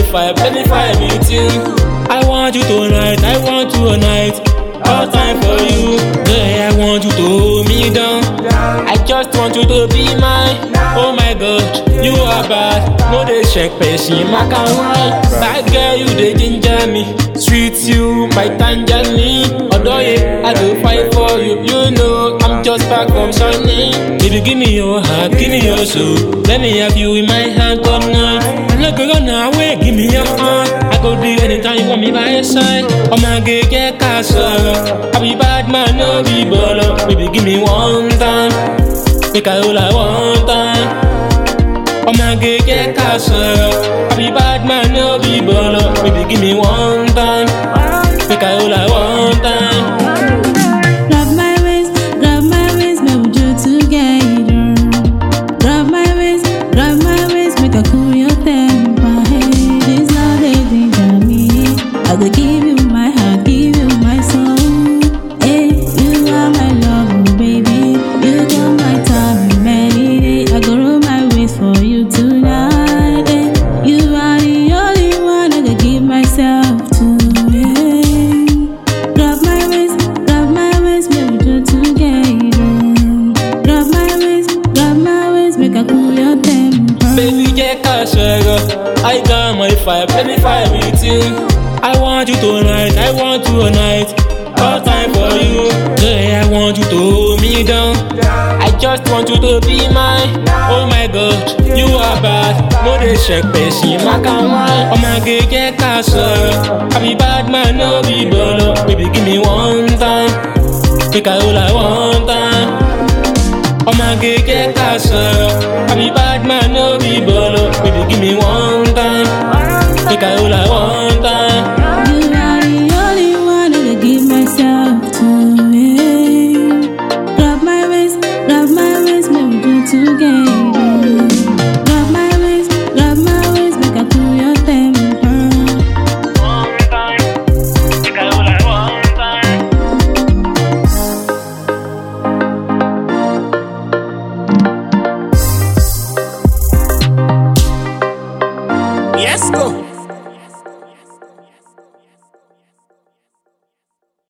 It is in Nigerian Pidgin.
fire, baby fire with you. I want you tonight, I want you tonight. All time for you, yeah, I want you to hold me down. I just want you to be mine. Oh my God, you are bad. No they check person, my can wine. Bad girl, you they ginger me. Sweet you, my tangerine. Although yeah, I go fight for you. You know I'm just back from Sunday. Baby, give me your heart, give me your soul. Let me have you in my hand all night. I'm not gonna run away, give me your heart. I go do anytime you want me by your side. Oh my God, get castle. I be bad man, no be baller. Baby, give me one time. Make I hold I one time. Oh my God, get castle. I be bad man, no be baller. Baby, give me one time. Make I hold I one time. Grab my waist, make we do together. Grab my waist, make I cool your temper. Hey, this love they think of me. I go give you my heart, give you my soul. Hey, you are my love, oh baby. You got my time and melody. I go roll my waist for you tonight. Hey, you are the only one I could give myself to. Hey, grab my waist, make we do together. Grab my waist, make I cool your temper. Baby, get castle. I got my fire, baby fire with you. I want you tonight, I want you tonight. All time for you, yeah, I want you to hold me down. I just want you to be mine. Oh my God, you are bad. No they check person, my can wine. Oh my God, get castle. I be bad man, no be baller. Baby, give me one time. Make I hold I one time. Oh my God, get castle. I be bad man, no be baller. Baby, give me one time. Make I hold I one time.